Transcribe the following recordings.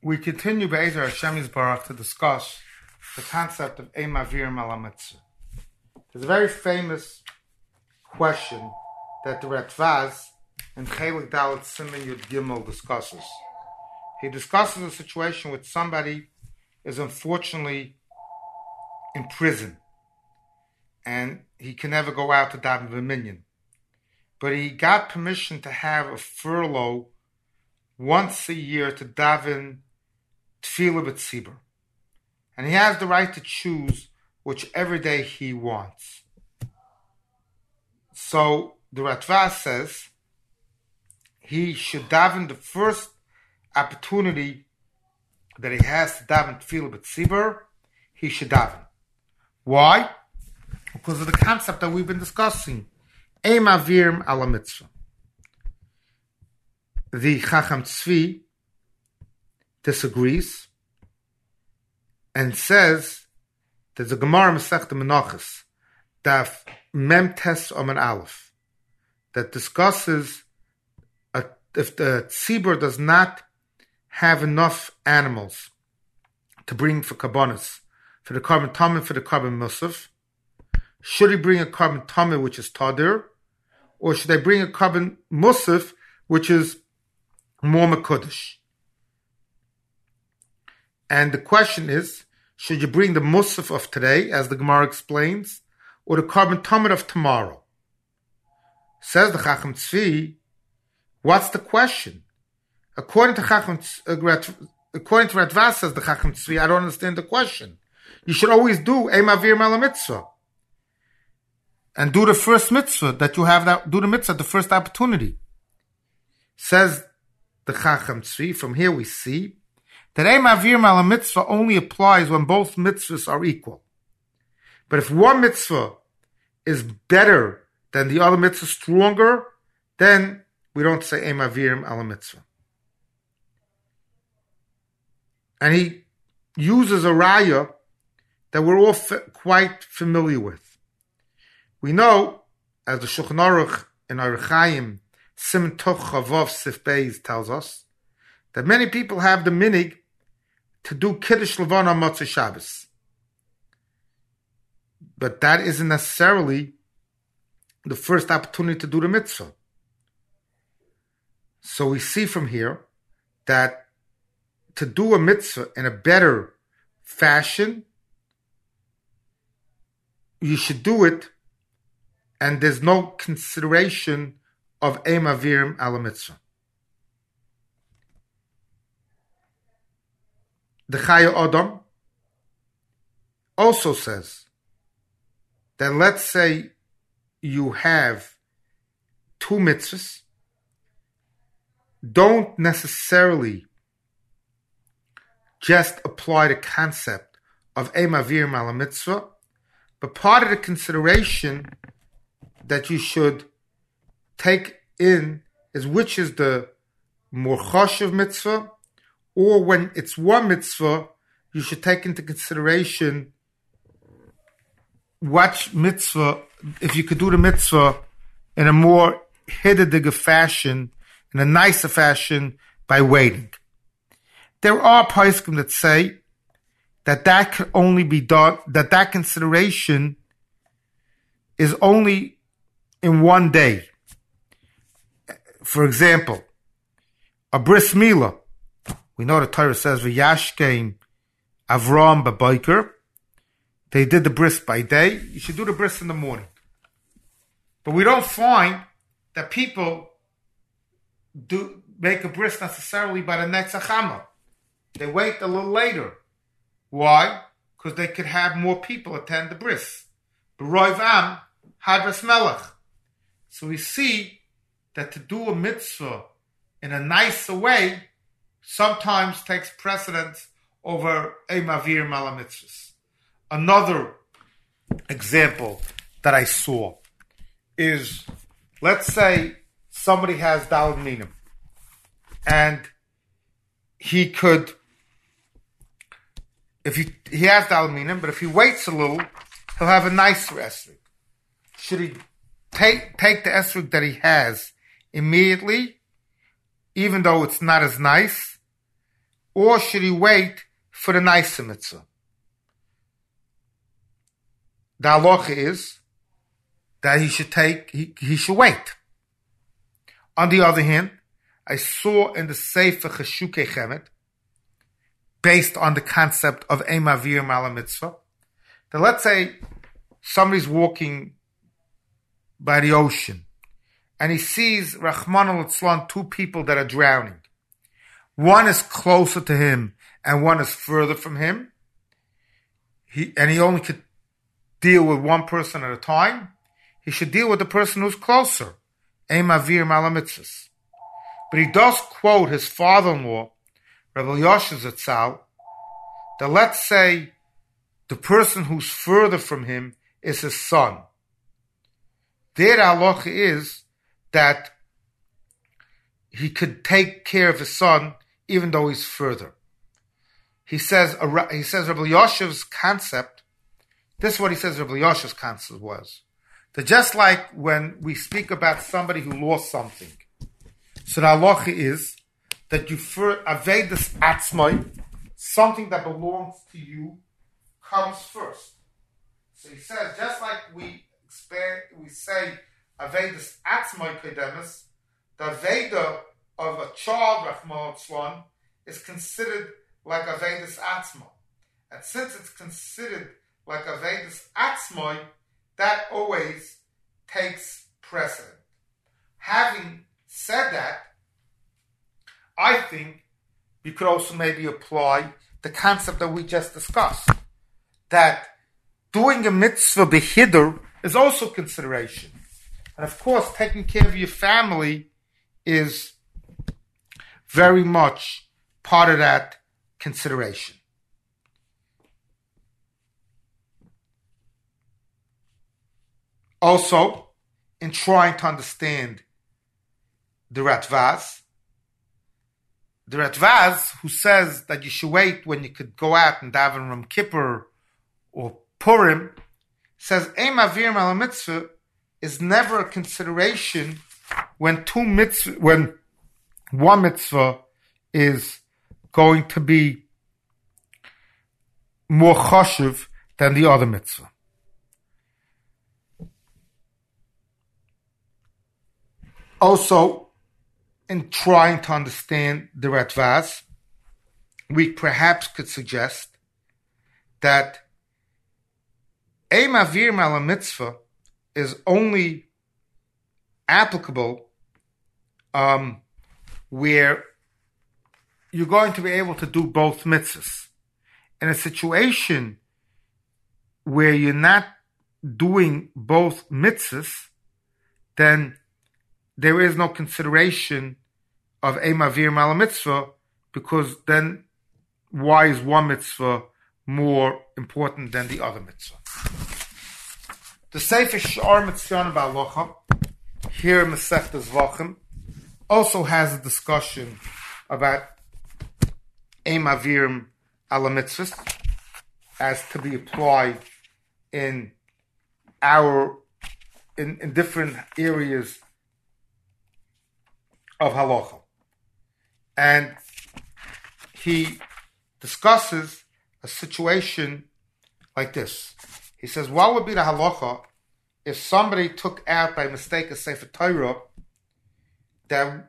We continue Be'ezer Hashem Yisbarach to discuss the concept of Ein Mavirim Ala Mitzvah. There's a very famous question that the Ratvaz in Chelik Dalet Siman Yud Gimel discusses. He discusses a situation where somebody is unfortunately in prison and he can never go out to daven v'minyan. But he got permission to have a furlough once a year to daven Tefillah B'tzibur. And he has the right to choose whichever day he wants. So the Ratvaz says he should daven the first opportunity that he has to daven Tefillah B'tzibur, he should daven. Why? Because of the concept that we've been discussing. Ein Mavirim Ala Mitzvah. The Chacham Tzvi disagrees and says there's a Gemara Masechta Menachos, Daf Mem Tes Omen Aleph, that discusses if the tzibur does not have enough animals to bring for karbanos, for the carbon tamid, for the carbon musaf, should he bring a carbon tamid which is tadir, or should they bring a carbon musaf which is more mekudesh? And the question is, should you bring the musaf of today, as the Gemara explains, or the carbon tamid of tomorrow? Says the Chacham Tzvi, what's the question? According to Ratvaz, says the Chacham Tzvi, I don't understand the question. You should always do Ein Mavirim Ala Mitzvah. And do the first mitzvah that you have, do the mitzvah, the first opportunity. Says the Chacham Tzvi, from here we see that Ein Mavirim Ala Mitzvah only applies when both mitzvahs are equal. But if one mitzvah is better than the other mitzvah, stronger, then we don't say Ein Mavirim Ala Mitzvah. And he uses a raya that we're all quite familiar with. We know, as the Shulchan Aruch in Orach Chaim, Siman Tov Chavav Sif Beis tells us, that many people have the minig to do Kiddush Levon on Motzei Shabbos. But that isn't necessarily the first opportunity to do the mitzvah. So we see from here that to do a mitzvah in a better fashion, you should do it, and there's no consideration of Ein Mavirim Ala Mitzvah. The Chaya Adam also says that let's say you have two mitzvahs, don't necessarily just apply the concept of Ein Mavirim Ala Mitzvah, but part of the consideration that you should take in is which is the more chashuv mitzvah, or when it's one mitzvah, you should take into consideration what mitzvah, if you could do the mitzvah in a more hiddediger fashion, in a nicer fashion, by waiting. There are poskim that say that can only be done, that consideration is only in one day. For example, a bris milah. We know the Torah says, V'yashkein Avram b'boker. They did the bris by day. You should do the bris in the morning. But we don't find that people do make a bris necessarily by the next Achama. They wait a little later. Why? Because they could have more people attend the bris. B'roiv am hadras melech. So we see that to do a mitzvah in a nicer way sometimes takes precedence over Ein Mavirim Ala Mitzvahs. Another example that I saw is, let's say somebody has Daled Minim, and he could, if he has Daled Minim, but if he waits a little, he'll have a nicer esrog. Should he take the esrog that he has immediately, even though it's not as nice, or should he wait for the nicer mitzvah? The halacha is that he should wait. On the other hand, I saw in the Sefer Cheshukei Chemet, based on the concept of Ein Ma'avir Ma'al Mitzvah, that let's say somebody's walking by the ocean and he sees Rahman al-Itzlan, two people that are drowning. One is closer to him and one is further from him. He only could deal with one person at a time. He should deal with the person who's closer. Ein Ma'avir Ma'al Mitzvahs. But he does quote his father-in-law, Rabbi Yoshe Zatzal, that let's say the person who's further from him is his son. Their halacha is that he could take care of his son even though he's further. He says Rabbi Yoshe's concept, this is what he says Rabbi Yoshe's concept was, that just like when we speak about somebody who lost something, so the halacha is that you avedus atzmai, something that belongs to you, comes first. So he says, just like we say avedus atzmai kedemus, the aveda of a child, Rahman al-Itzlan, is considered like avedus atzmai. And since it's considered like avedus atzmai, that always takes precedent. Having said that, I think you could also maybe apply the concept that we just discussed, that doing a mitzvah b'hiddur is also consideration. And of course, taking care of your family is very much part of that consideration. Also, in trying to understand the Ratvaz, who says that you should wait when you could go out and daven Yom Kippur or Purim, says Ein Ma'avir Ma'al Mitzvah is never a consideration when one mitzvah is going to be more chashuv than the other mitzvah. Also, in trying to understand the Ratvaz, we perhaps could suggest that Ein Ma'avir Ma'al Mitzvah is only applicable where you're going to be able to do both mitzvahs. In a situation where you're not doing both mitzvahs, then there is no consideration of Ein Ma'avir Ma'al Mitzvah, because then why is one mitzvah more important than the other mitzvah? The Sefer Sh'ar Mitzvah Ba'alocha, here in Masechta Zvachim, also has a discussion about Ein Ma'avir Ma'al Mitzvahs as to be applied in different areas of halacha. And he discusses a situation like this. He says, what would be the halacha if somebody took out by mistake a Sefer Torah that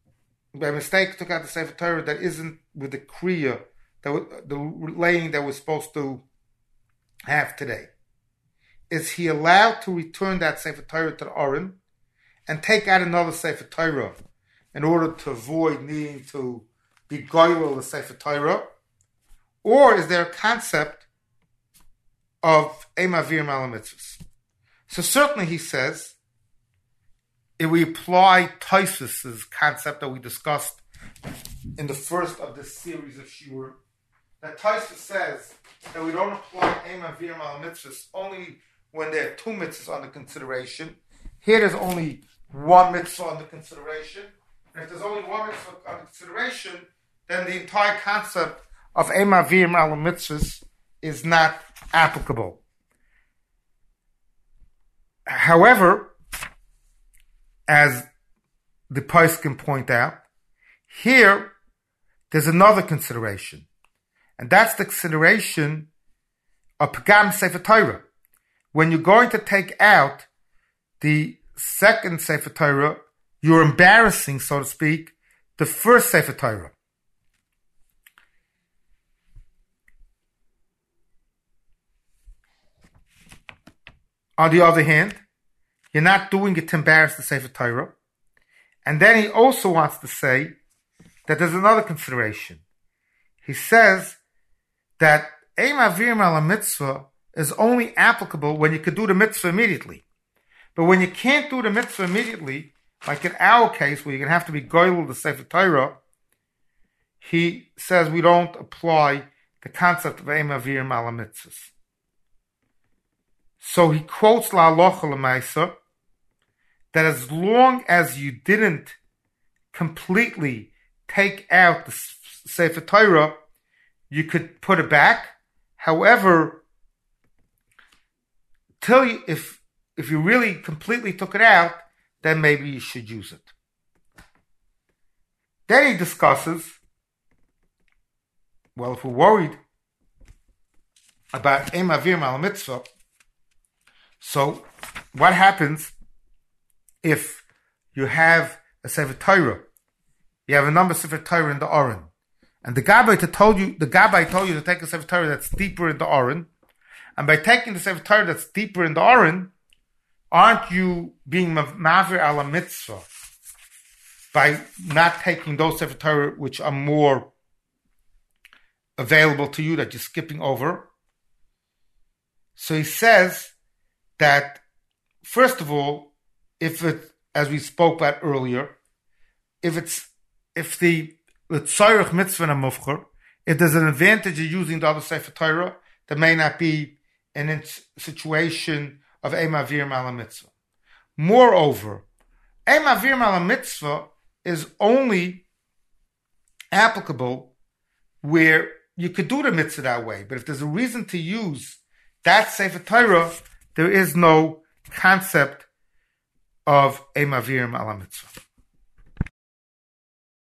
isn't with the kriya, the laying that we're supposed to have today? Is he allowed to return that Sefer Torah to the Aron and take out another Sefer Torah in order to avoid needing to be goyel the Sefer Torah? Or is there a concept of Ein Ma'avir Ma'al Mitzvahs? So certainly he says, if we apply Tosfos' concept that we discussed in the first of this series of shiur, that Tosfos says that we don't apply Ein Ma'avir Ma'al Mitzvahs only when there are two mitzvahs under consideration. Here there's only one mitzvah under consideration. And if there's only one mitzvah under consideration, then the entire concept of Ein Ma'avir Ma'al Mitzvahs is not applicable. However, as the poskim point out, here there's another consideration. And that's the consideration of Pagam Sefer Torah. When you're going to take out the second Sefer Torah, you're embarrassing, so to speak, the first Sefer Torah. On the other hand, you're not doing it to embarrass the Sefer Torah. And then he also wants to say that there's another consideration. He says that Ein Mavirim ala mitzvah is only applicable when you could do the mitzvah immediately. But when you can't do the mitzvah immediately, like in our case where you're going to have to be goyel the Sefer Torah, he says we don't apply the concept of Ein Mavirim ala mitzvahs. So he quotes La Halacha L'Maisa that as long as you didn't completely take out the Sefer Torah, you could put it back. However, if you really completely took it out, then maybe you should use it. Then he discusses, well, if we're worried about Ein Mavirim ala mitzvah, so what happens if you have a Sefer Torah? You have a number of Sefer Torah in the Aron, and the Gabbai told you to take a Sefer Torah that's deeper in the Aron, and by taking the Sefer Torah that's deeper in the Aron, aren't you being Mavir ala mitzvah by not taking those Sefer Torah which are more available to you that you're skipping over? So he says that, first of all, if it, as we spoke about earlier, if the tzorech mitzvah and mufcher, if there's an advantage of using the other Sefer Torah, there may not be in a situation of Ein Mavirim ala mitzvah. Moreover, Ein Mavirim ala mitzvah is only applicable where you could do the mitzvah that way. But if there's a reason to use that Sefer Torah, there is no concept of Ein Mavirim ala mitzvah.